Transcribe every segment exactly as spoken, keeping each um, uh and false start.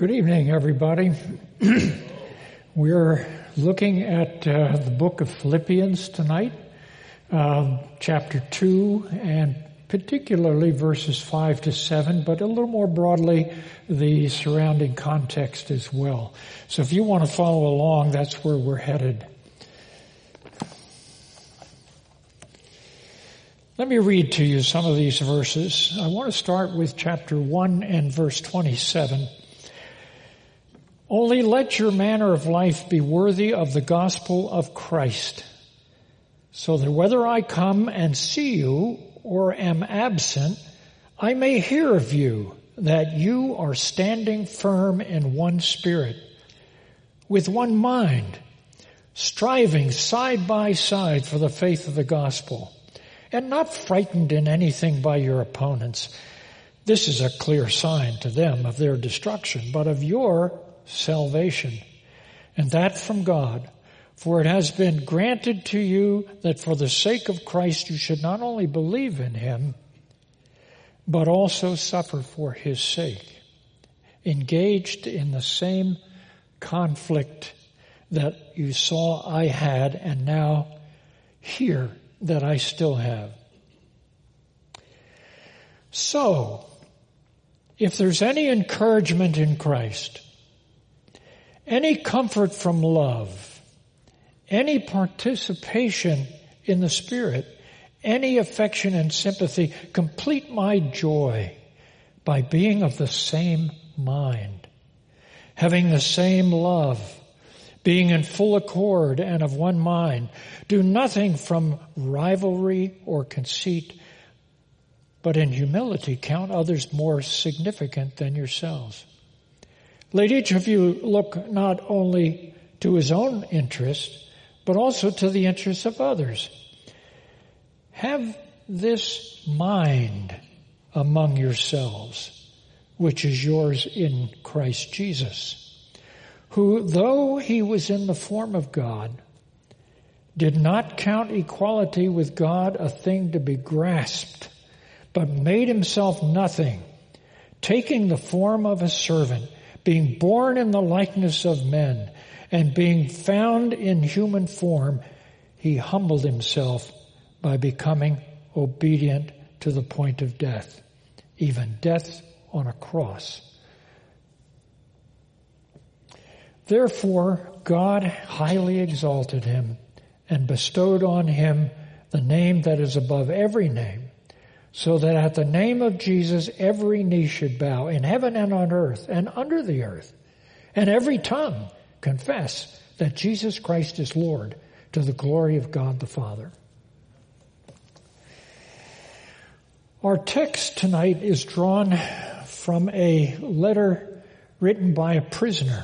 Good evening, everybody. We're looking at uh, the book of Philippians tonight, uh, chapter two, and particularly verses five to seven, but a little more broadly, the surrounding context as well. So if you want to follow along, that's where we're headed. Let me read to you some of these verses. I want to start with chapter one and verse twenty-seven. Only let your manner of life be worthy of the gospel of Christ, so that whether I come and see you or am absent, I may hear of you that you are standing firm in one spirit, with one mind, striving side by side for the faith of the gospel, and not frightened in anything by your opponents. This is a clear sign to them of their destruction, but of your salvation, and that from God. For it has been granted to you that for the sake of Christ you should not only believe in him, but also suffer for his sake, engaged in the same conflict that you saw I had and now hear that I still have. So, if there's any encouragement in Christ, any comfort from love, any participation in the Spirit, any affection and sympathy, complete my joy by being of the same mind, having the same love, being in full accord and of one mind. Do nothing from rivalry or conceit, but in humility count others more significant than yourselves. Let each of you look not only to his own interest, but also to the interests of others. Have this mind among yourselves, which is yours in Christ Jesus, who, though he was in the form of God, did not count equality with God a thing to be grasped, but made himself nothing, taking the form of a servant, being born in the likeness of men, and being found in human form, he humbled himself by becoming obedient to the point of death, even death on a cross. Therefore, God highly exalted him and bestowed on him the name that is above every name, so that at the name of Jesus every knee should bow in heaven and on earth and under the earth, and every tongue confess that Jesus Christ is Lord, to the glory of God the Father. Our text tonight is drawn from a letter written by a prisoner.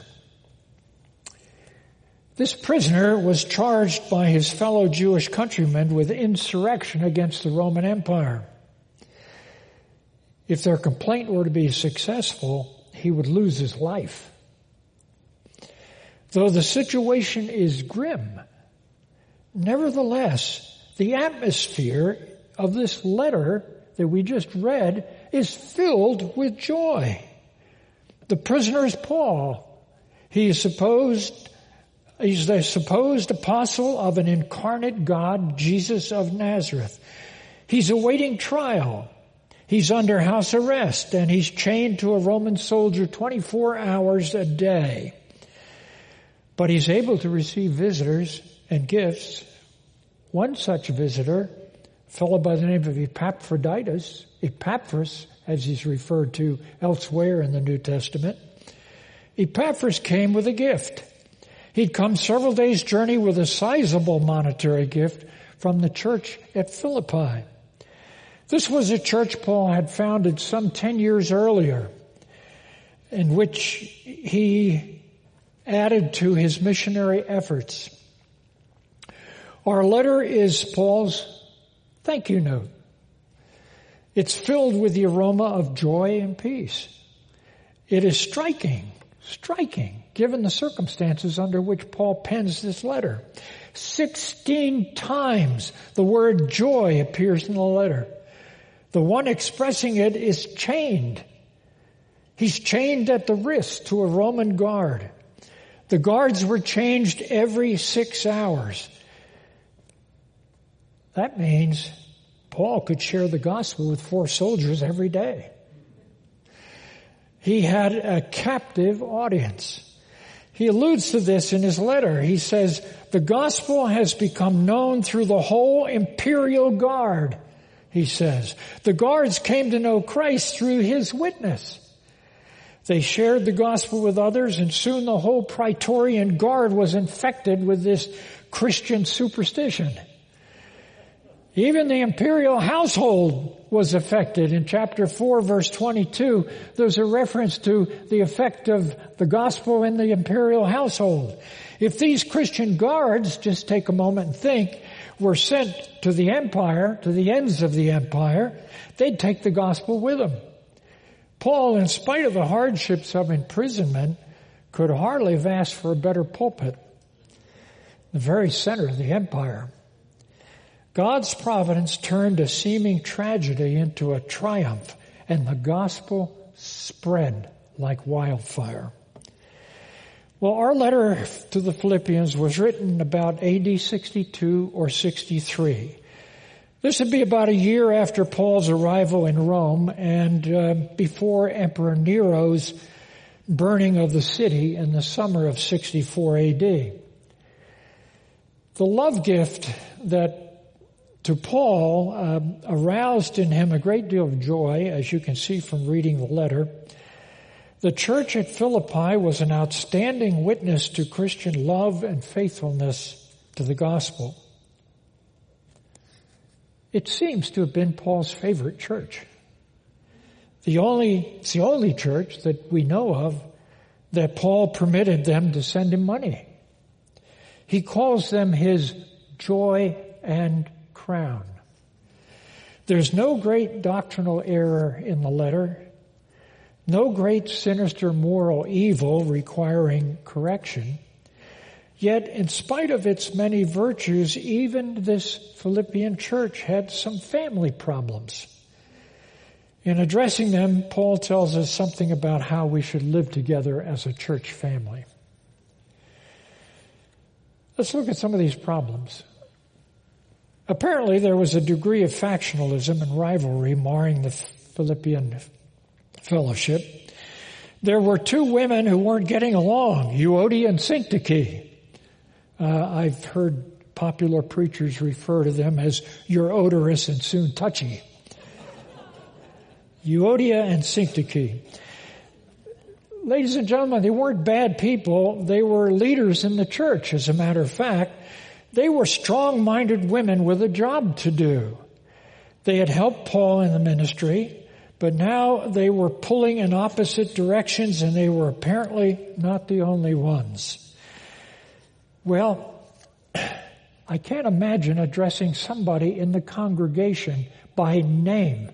This prisoner was charged by his fellow Jewish countrymen with insurrection against the Roman Empire. If their complaint were to be successful, he would lose his life. Though the situation is grim, nevertheless, the atmosphere of this letter that we just read is filled with joy. The prisoner is Paul. He is supposed, he's the supposed apostle of an incarnate God, Jesus of Nazareth. He's awaiting trial. He's under house arrest, and he's chained to a Roman soldier twenty-four hours a day. But he's able to receive visitors and gifts. One such visitor, a fellow by the name of Epaphroditus, Epaphras, as he's referred to elsewhere in the New Testament, Epaphras came with a gift. He'd come several days' journey with a sizable monetary gift from the church at Philippi. This was a church Paul had founded some ten years earlier, in which he added to his missionary efforts. Our letter is Paul's thank you note. It's filled with the aroma of joy and peace. It is striking, striking, given the circumstances under which Paul pens this letter. Sixteen times the word joy appears in the letter. The one expressing it is chained. He's chained at the wrist to a Roman guard. The guards were changed every six hours. That means Paul could share the gospel with four soldiers every day. He had a captive audience. He alludes to this in his letter. He says, the gospel has become known through the whole imperial guard, he says. The guards came to know Christ through his witness. They shared the gospel with others, and soon the whole Praetorian Guard was infected with this Christian superstition. Even the imperial household was affected. In chapter four, verse twenty-two, there's a reference to the effect of the gospel in the imperial household. If these Christian guards, just take a moment and think, were sent to the empire, to the ends of the empire, they'd take the gospel with them. Paul, in spite of the hardships of imprisonment, could hardly have asked for a better pulpit. The very center of the empire. God's providence turned a seeming tragedy into a triumph, and the gospel spread like wildfire. Well, our letter to the Philippians was written about A D sixty-two or sixty-three. This would be about a year after Paul's arrival in Rome and uh, before Emperor Nero's burning of the city in the summer of sixty-four A D. The love gift that to Paul uh, aroused in him a great deal of joy, as you can see from reading the letter. The church at Philippi was an outstanding witness to Christian love and faithfulness to the gospel. It seems to have been Paul's favorite church. The only, it's the only church that we know of that Paul permitted them to send him money. He calls them his joy and crown. There's no great doctrinal error in the letter, no great sinister moral evil requiring correction. Yet, in spite of its many virtues, even this Philippian church had some family problems. In addressing them, Paul tells us something about how we should live together as a church family. Let's look at some of these problems. Apparently, there was a degree of factionalism and rivalry marring the Philippian fellowship. There were two women who weren't getting along, Euodia and Syntyche. Uh, I've heard popular preachers refer to them as your odorous and soon touchy. Euodia and Syntyche. Ladies and gentlemen, they weren't bad people. They were leaders in the church, as a matter of fact. They were strong-minded women with a job to do. They had helped Paul in the ministry, but now they were pulling in opposite directions, and they were apparently not the only ones. Well, I can't imagine addressing somebody in the congregation by name.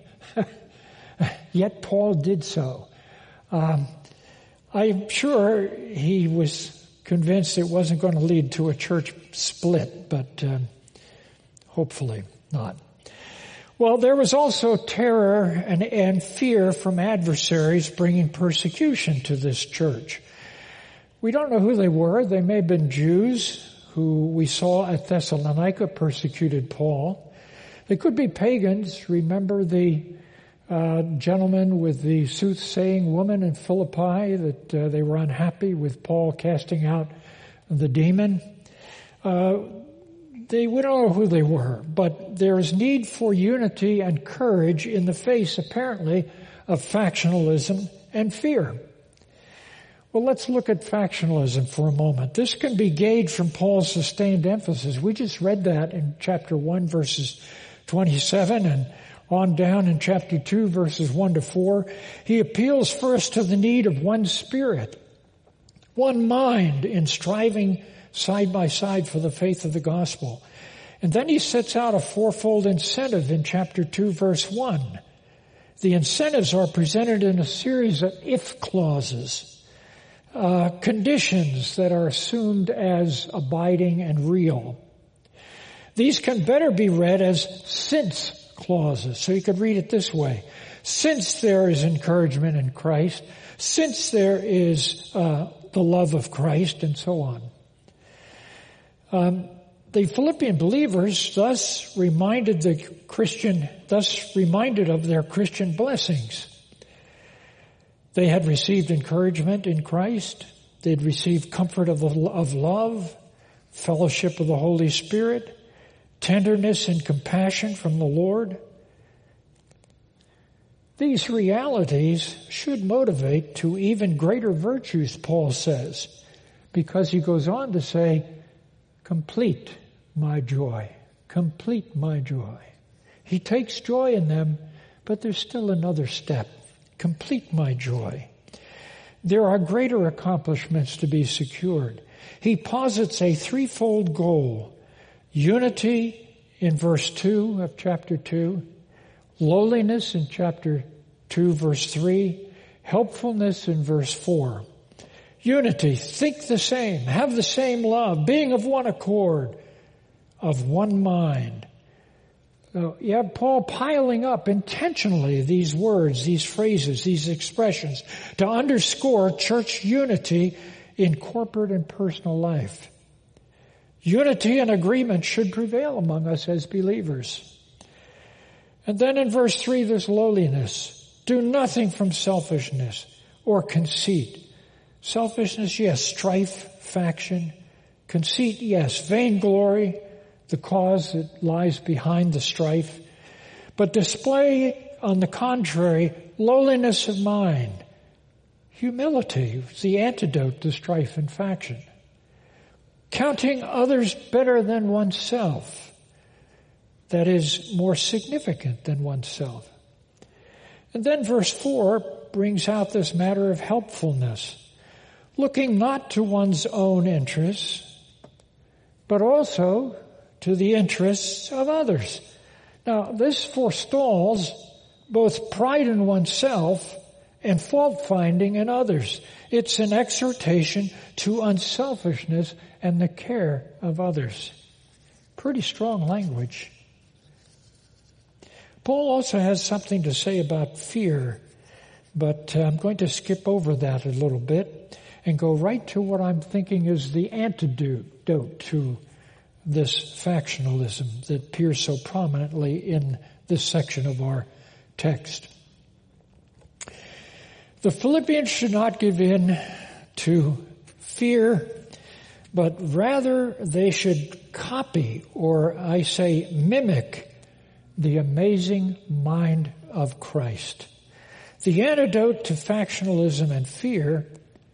Yet Paul did so. Um, I'm sure he was convinced it wasn't going to lead to a church split, but um, hopefully not. Well, there was also terror and, and fear from adversaries bringing persecution to this church. We don't know who they were. They may have been Jews who we saw at Thessalonica persecuted Paul. They could be pagans. Remember the uh, gentleman with the soothsaying woman in Philippi that uh, they were unhappy with Paul casting out the demon? Uh, they, we don't know who they were, but there is need for unity and courage in the face, apparently, of factionalism and fear. Well, let's look at factionalism for a moment. This can be gauged from Paul's sustained emphasis. We just read that in chapter one, verses twenty-seven, and on down in chapter two, verses one to four. He appeals first to the need of one spirit, one mind in striving side by side for the faith of the gospel. And then he sets out a fourfold incentive in chapter two, verse one. The incentives are presented in a series of if clauses. Uh, conditions that are assumed as abiding and real. These can better be read as since clauses. So you could read it this way. Since there is encouragement in Christ, since there is uh, the love of Christ, and so on. Um, the Philippian believers thus reminded the Christian, thus reminded of their Christian blessings. They had received encouragement in Christ. They had received comfort of, of love, fellowship of the Holy Spirit, tenderness and compassion from the Lord. These realities should motivate to even greater virtues, Paul says, because he goes on to say, complete my joy, complete my joy. He takes joy in them, but there's still another step. Complete my joy. There are greater accomplishments to be secured. He posits a threefold goal. Unity in verse two of chapter two. Lowliness in chapter two, verse three. Helpfulness in verse four. Unity, think the same, have the same love, being of one accord, of one mind. So you have Paul piling up intentionally these words, these phrases, these expressions to underscore church unity in corporate and personal life. Unity and agreement should prevail among us as believers. And then in verse three, there's lowliness. Do nothing from selfishness or conceit. Selfishness, yes. Strife, faction. Conceit, yes. Vainglory, the cause that lies behind the strife. But display, on the contrary, lowliness of mind. Humility is the antidote to strife and faction. Counting others better than oneself. That is more significant than oneself. And then verse four brings out this matter of helpfulness. Looking not to one's own interests, but also to the interests of others. Now, this forestalls both pride in oneself and fault-finding in others. It's an exhortation to unselfishness and the care of others. Pretty strong language. Paul also has something to say about fear, but I'm going to skip over that a little bit and go right to what I'm thinking is the antidote to this factionalism that appears so prominently in this section of our text. The Philippians should not give in to fear, but rather they should copy, or I say mimic, the amazing mind of Christ. The antidote to factionalism and fear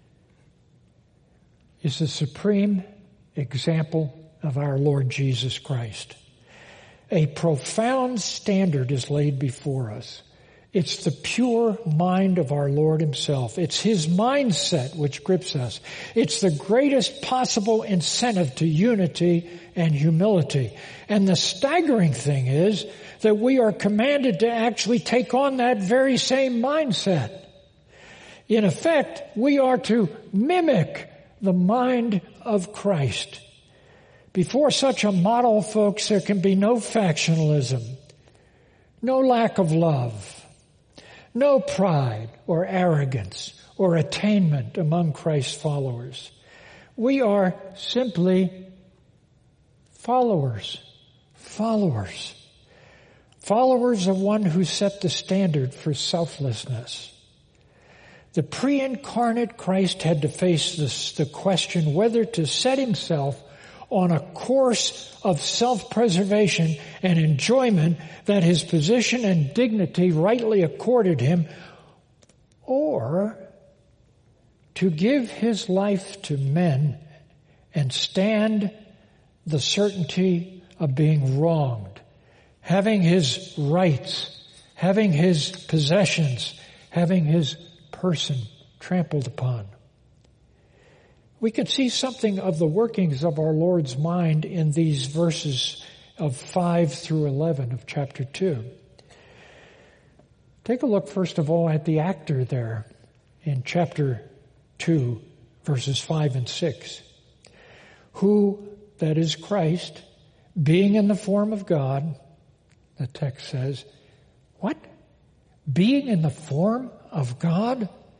is the supreme example of our Lord Jesus Christ. A profound standard is laid before us. It's the pure mind of our Lord himself. It's his mindset which grips us. It's the greatest possible incentive to unity and humility. And the staggering thing is that we are commanded to actually take on that very same mindset. In effect, we are to mimic the mind of Christ. Before such a model, folks, there can be no factionalism, no lack of love, no pride or arrogance or attainment among Christ's followers. We are simply followers, followers, followers of one who set the standard for selflessness. The pre-incarnate Christ had to face this, the question whether to set himself on a course of self-preservation and enjoyment that his position and dignity rightly accorded him, or to give his life to men and stand the certainty of being wronged, having his rights, having his possessions, having his person trampled upon. We can see something of the workings of our Lord's mind in these verses of five through eleven of chapter two. Take a look, first of all, at the actor there in chapter two, verses five and six. Who, that is Christ, being in the form of God, the text says, what? Being in the form of God?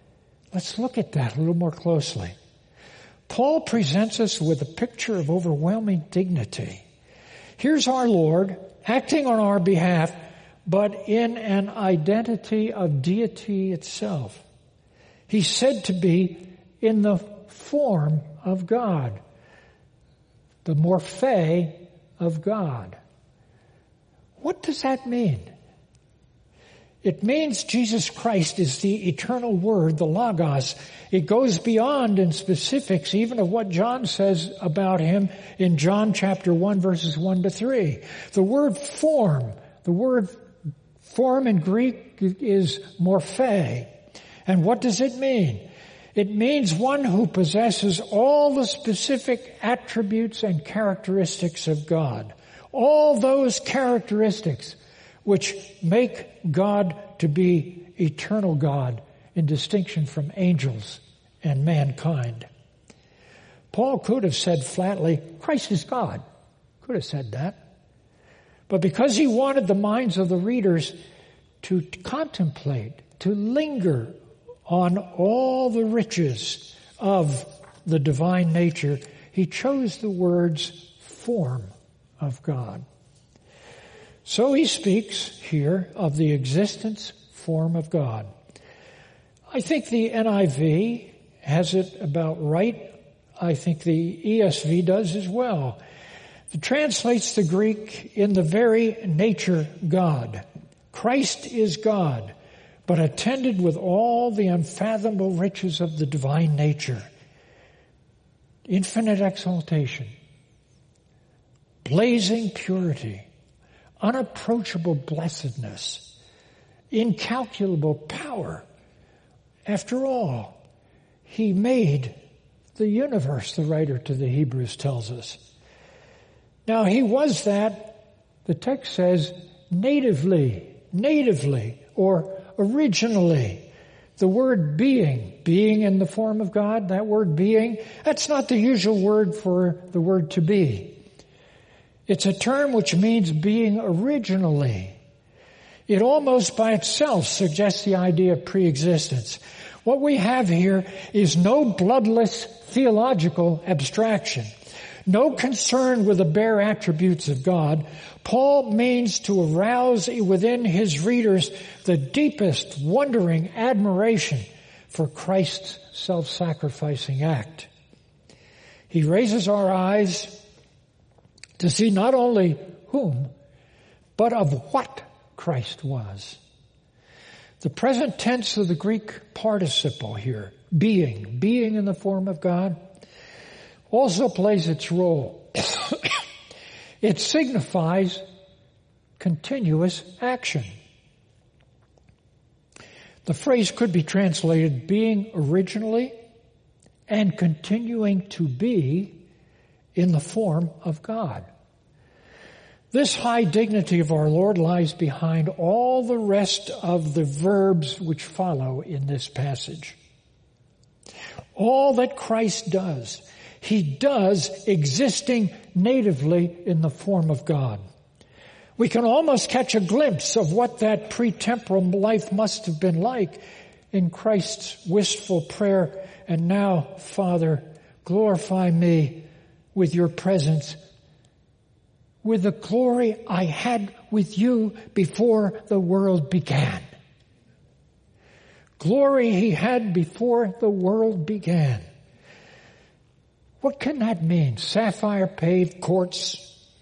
Let's look at that a little more closely. Paul presents us with a picture of overwhelming dignity. Here's our Lord acting on our behalf, but in an identity of deity itself. He's said to be in the form of God, the morphe of God. What does that mean? It means Jesus Christ is the eternal Word, the Logos. It goes beyond in specifics even of what John says about him in John chapter one, verses one to three. The word form, the word form in Greek is morphe. And what does it mean? It means one who possesses all the specific attributes and characteristics of God. All those characteristics which make God to be eternal God in distinction from angels and mankind. Paul could have said flatly, Christ is God. Could have said that. But because he wanted the minds of the readers to contemplate, to linger on all the riches of the divine nature, he chose the words form of God. So he speaks here of the existence form of God. I think the N I V has it about right. I think the E S V does as well. It translates the Greek in the very nature God. Christ is God, but attended with all the unfathomable riches of the divine nature. Infinite exaltation, blazing purity, unapproachable blessedness, incalculable power. After all, he made the universe, the writer to the Hebrews tells us. Now, he was that, the text says, natively, natively, or originally. The word being, being in the form of God, that word being, that's not the usual word for the word to be. It's a term which means being originally. It almost by itself suggests the idea of pre-existence. What we have here is no bloodless theological abstraction, no concern with the bare attributes of God. Paul means to arouse within his readers the deepest wondering admiration for Christ's self-sacrificing act. He raises our eyes to see not only whom, but of what Christ was. The present tense of the Greek participle here, being, being in the form of God, also plays its role. It signifies continuous action. The phrase could be translated being originally and continuing to be in the form of God. This high dignity of our Lord lies behind all the rest of the verbs which follow in this passage. All that Christ does, he does existing natively in the form of God. We can almost catch a glimpse of what that pre-temporal life must have been like in Christ's wistful prayer, and now, Father, glorify me with your presence, with the glory I had with you before the world began. Glory he had before the world began. What can that mean? Sapphire paved courts,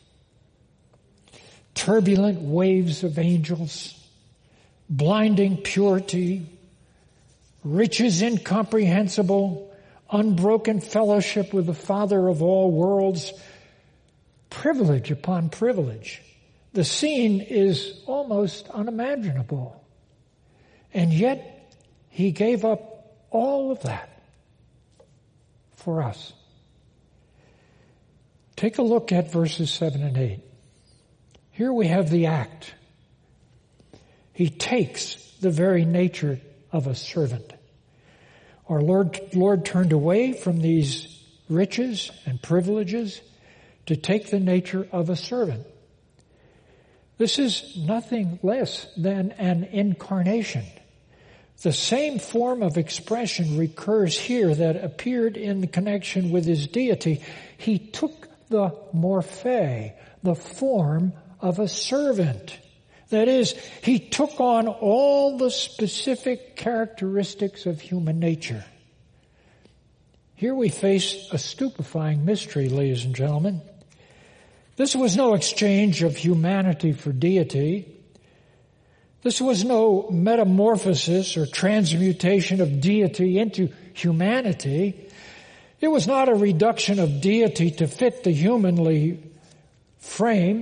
turbulent waves of angels, blinding purity, riches incomprehensible, unbroken fellowship with the Father of all worlds, privilege upon privilege. The scene is almost unimaginable. And yet, he gave up all of that for us. Take a look at verses seven and eight. Here we have the act. He takes the very nature of a servant. Our Lord, Lord turned away from these riches and privileges to take the nature of a servant. This is nothing less than an incarnation. The same form of expression recurs here that appeared in connection with his deity. He took the morphe, the form of a servant. That is, he took on all the specific characteristics of human nature. Here we face a stupefying mystery, ladies and gentlemen. This was no exchange of humanity for deity. This was no metamorphosis or transmutation of deity into humanity. It was not a reduction of deity to fit the humanly frame.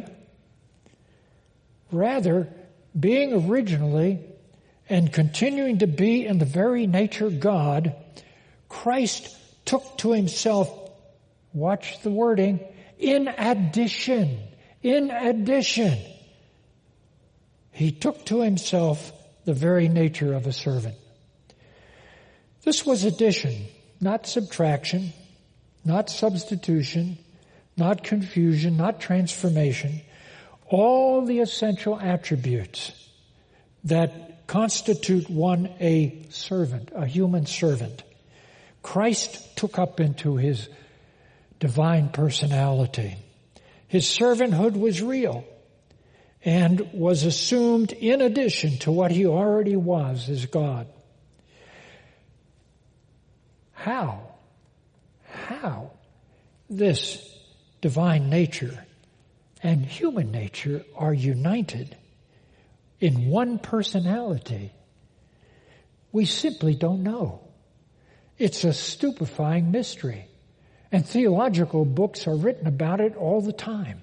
Rather, being originally and continuing to be in the very nature God, Christ took to himself, watch the wording, in addition, in addition, he took to himself the very nature of a servant. This was addition, not subtraction, not substitution, not confusion, not transformation. All the essential attributes that constitute one a servant, a human servant, Christ took up into his divine personality. His servanthood was real and was assumed in addition to what he already was as God. How? How this divine nature and human nature are united in one personality, we simply don't know. It's a stupefying mystery, and theological books are written about it all the time.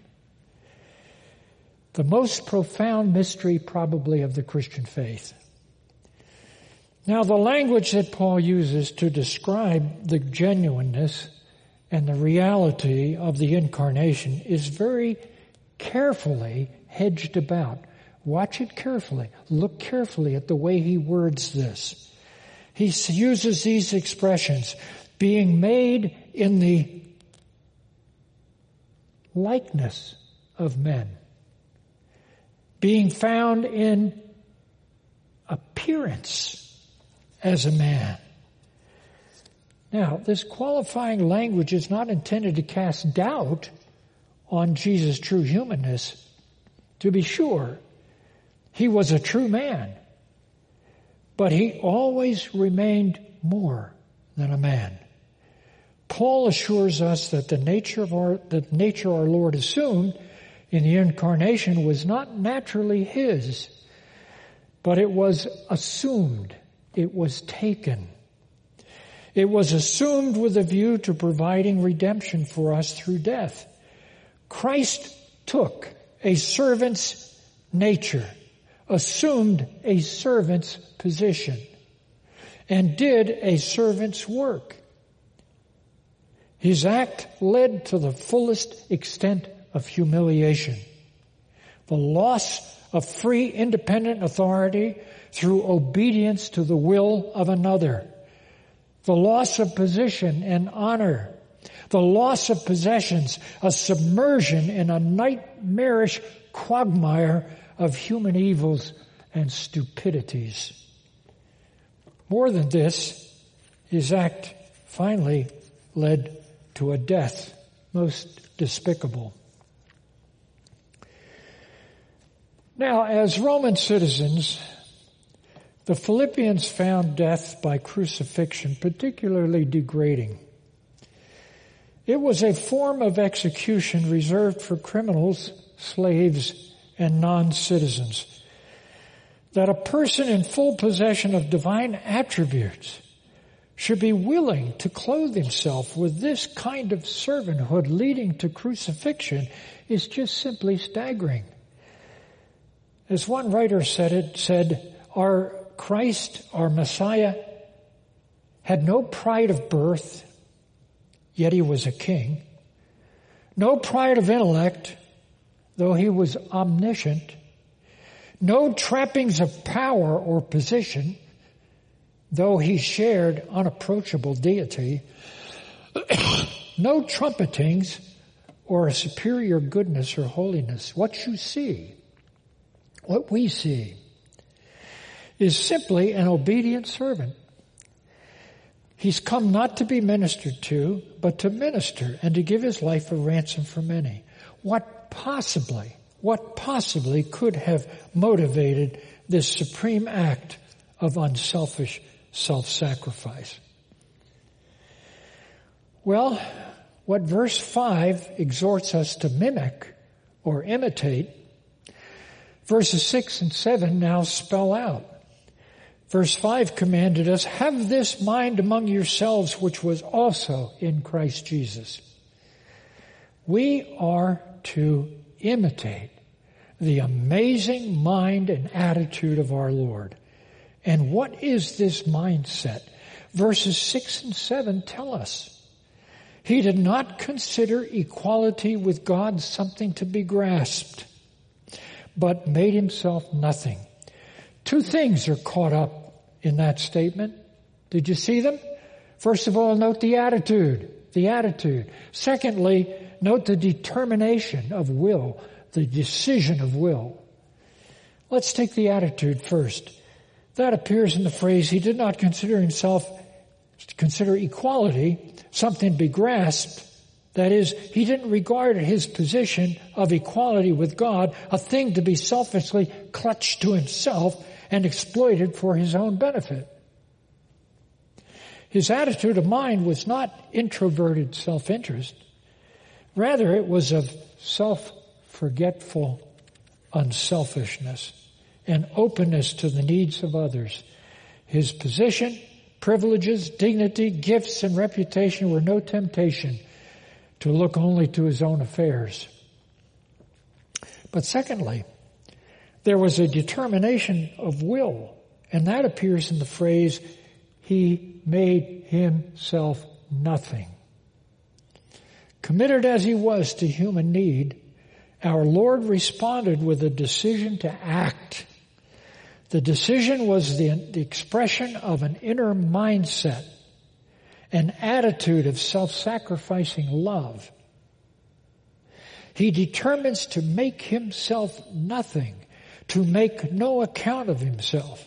The most profound mystery probably of the Christian faith. Now, the language that Paul uses to describe the genuineness and the reality of the incarnation is very carefully hedged about. Watch it carefully. Look carefully at the way he words this. He uses these expressions, being made in the likeness of men, being found in appearance as a man. Now, this qualifying language is not intended to cast doubt on Jesus' true humanness. To be sure, he was a true man, but he always remained more than a man. Paul assures us that the nature of our, the nature our Lord assumed in the incarnation was not naturally his, but it was assumed. It was taken. It was assumed with a view to providing redemption for us through death. Christ took a servant's nature, assumed a servant's position, and did a servant's work. His act led to the fullest extent of humiliation, the loss of free independent authority through obedience to the will of another, the loss of position and honor, the loss of possessions, a submersion in a nightmarish quagmire of human evils and stupidities. More than this, his act finally led to a death most despicable. Now, as Roman citizens, the Philippians found death by crucifixion particularly degrading. It was a form of execution reserved for criminals, slaves, and non-citizens. That a person in full possession of divine attributes should be willing to clothe himself with this kind of servanthood leading to crucifixion is just simply staggering. As one writer said it, said, our Christ, our Messiah, had no pride of birth, yet he was a king. No pride of intellect, though he was omniscient. No trappings of power or position, though he shared unapproachable deity. No trumpetings or a superior goodness or holiness. What you see, what we see, is simply an obedient servant. He's come not to be ministered to, but to minister and to give his life a ransom for many. What possibly, what possibly could have motivated this supreme act of unselfish self-sacrifice? Well, what verse five exhorts us to mimic or imitate, verses six and seven now spell out. Verse five commanded us, have this mind among yourselves which was also in Christ Jesus. We are to imitate the amazing mind and attitude of our Lord. And what is this mindset? Verses six and seven tell us. He did not consider equality with God something to be grasped, but made himself nothing. Two things are caught up in that statement. Did you see them? First of all, note the attitude. The attitude. Secondly, note the determination of will, the decision of will. Let's take the attitude first. That appears in the phrase, he did not consider himself, consider equality something to be grasped. That is, he didn't regard his position of equality with God a thing to be selfishly clutched to himself and exploited for his own benefit. His attitude of mind was not introverted self-interest. Rather, it was of self-forgetful unselfishness and openness to the needs of others. His position, privileges, dignity, gifts, and reputation were no temptation to look only to his own affairs. But secondly, there was a determination of will, and that appears in the phrase, he made himself nothing. Committed as he was to human need, our Lord responded with a decision to act. The decision was the, the expression of an inner mindset, an attitude of self-sacrificing love. He determines to make himself nothing, to make no account of himself.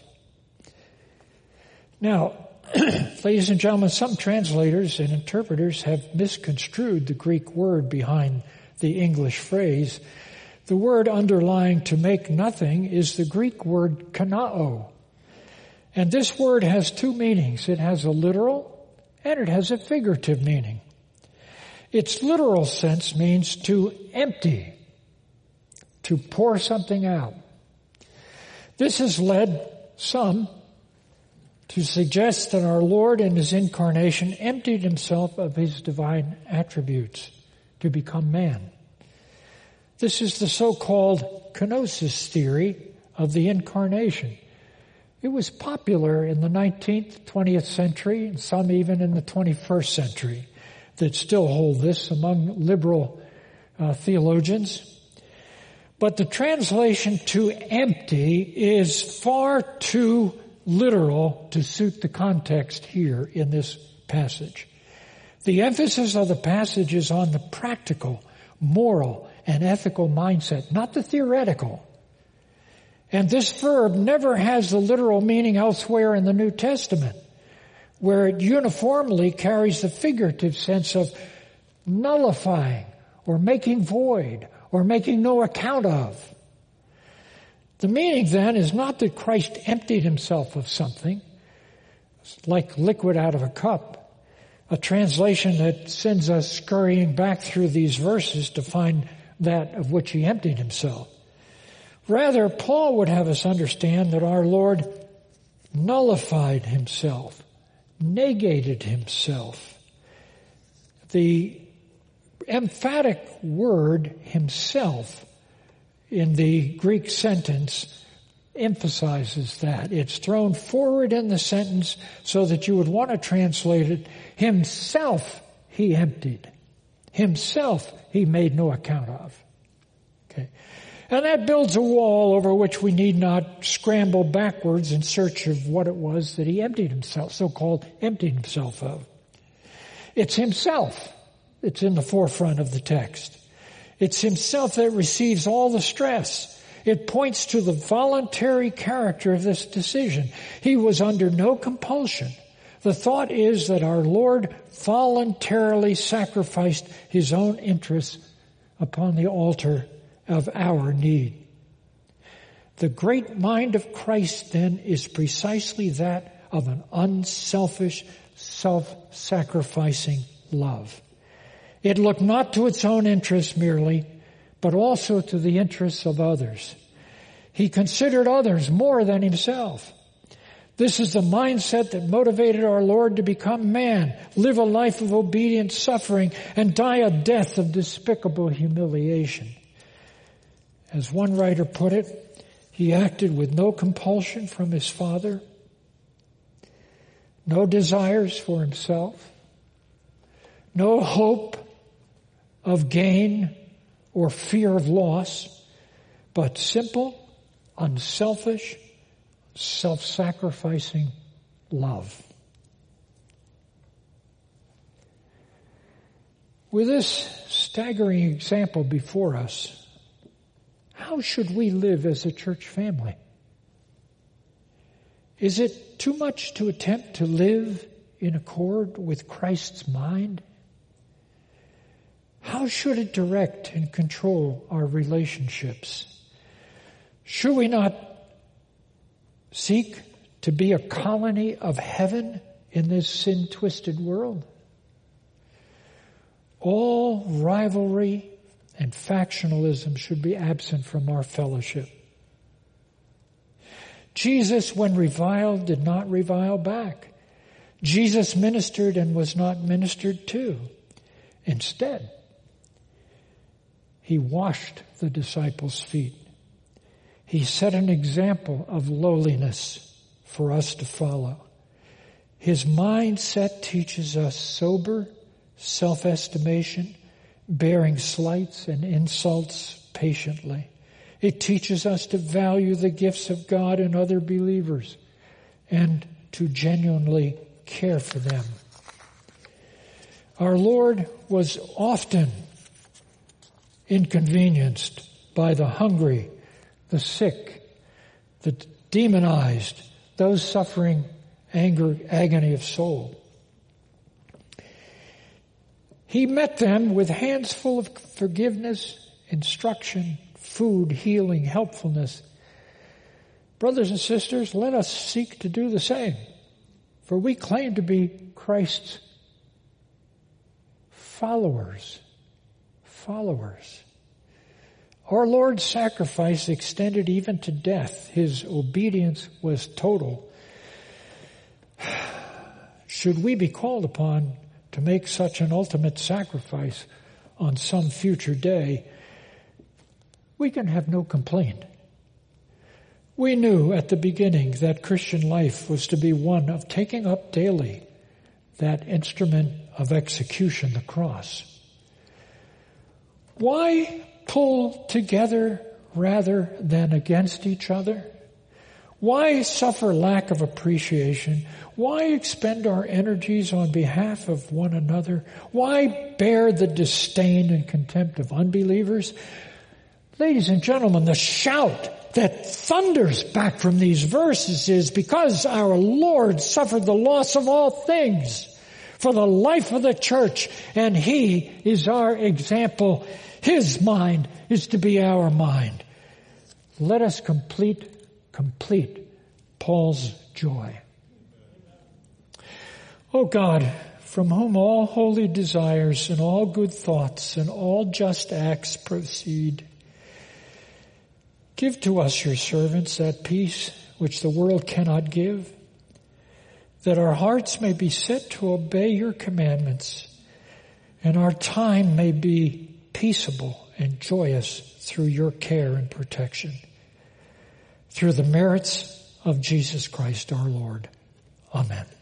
Now, ladies and gentlemen, some translators and interpreters have misconstrued the Greek word behind the English phrase. The word underlying to make nothing is the Greek word kanao. And this word has two meanings. It has a literal and it has a figurative meaning. Its literal sense means to empty, to pour something out. This has led some to suggest that our Lord in his incarnation emptied himself of his divine attributes to become man. This is the so-called kenosis theory of the incarnation. It was popular in the nineteenth, twentieth century, and some even in the twenty-first century that still hold this among liberal uh, theologians. But the translation to empty is far too literal to suit the context here in this passage. The emphasis of the passage is on the practical, moral, and ethical mindset, not the theoretical. And this verb never has the literal meaning elsewhere in the New Testament, where it uniformly carries the figurative sense of nullifying or making void or making no account of. The meaning then is not that Christ emptied himself of something, like liquid out of a cup, a translation that sends us scurrying back through these verses to find that of which he emptied himself. Rather, Paul would have us understand that our Lord nullified himself, negated himself. The emphatic word himself in the Greek sentence emphasizes that. It's thrown forward in the sentence so that you would want to translate it, himself he emptied. Himself he made no account of. Okay. And that builds a wall over which we need not scramble backwards in search of what it was that he emptied himself, so-called emptied himself of. It's himself that's in the forefront of the text. It's himself that receives all the stress. It points to the voluntary character of this decision. He was under no compulsion. The thought is that our Lord voluntarily sacrificed his own interests upon the altar of our need. The great mind of Christ, then, is precisely that of an unselfish, self-sacrificing love. It looked not to its own interests merely, but also to the interests of others. He considered others more than himself. This is the mindset that motivated our Lord to become man, live a life of obedient suffering, and die a death of despicable humiliation. As one writer put it, he acted with no compulsion from his Father, no desires for himself, no hope of gain or fear of loss, but simple, unselfish, self-sacrificing love. With this staggering example before us, how should we live as a church family? Is it too much to attempt to live in accord with Christ's mind? How should it direct and control our relationships? Should we not seek to be a colony of heaven in this sin-twisted world? All rivalry and factionalism should be absent from our fellowship. Jesus, when reviled, did not revile back. Jesus ministered and was not ministered to. Instead, he washed the disciples' feet. He set an example of lowliness for us to follow. His mindset teaches us sober self-estimation, bearing slights and insults patiently. It teaches us to value the gifts of God in other believers and to genuinely care for them. Our Lord was often inconvenienced by the hungry, the sick, the demonized, those suffering anger, agony of soul. He met them with hands full of forgiveness, instruction, food, healing, helpfulness. Brothers and sisters, let us seek to do the same, for we claim to be Christ's followers. Followers. Our Lord's sacrifice extended even to death. His obedience was total. Should we be called upon to make such an ultimate sacrifice on some future day, we can have no complaint. We knew at the beginning that Christian life was to be one of taking up daily that instrument of execution, the cross. Why pull together rather than against each other? Why suffer lack of appreciation? Why expend our energies on behalf of one another? Why bear the disdain and contempt of unbelievers? Ladies and gentlemen, the shout that thunders back from these verses is because our Lord suffered the loss of all things for the life of the church, and He is our example. His mind is to be our mind. Let us complete, complete Paul's joy. O God, from whom all holy desires and all good thoughts and all just acts proceed, give to us, your servants, that peace which the world cannot give, that our hearts may be set to obey your commandments, and our time may be peaceable and joyous through your care and protection. Through the merits of Jesus Christ our Lord. Amen.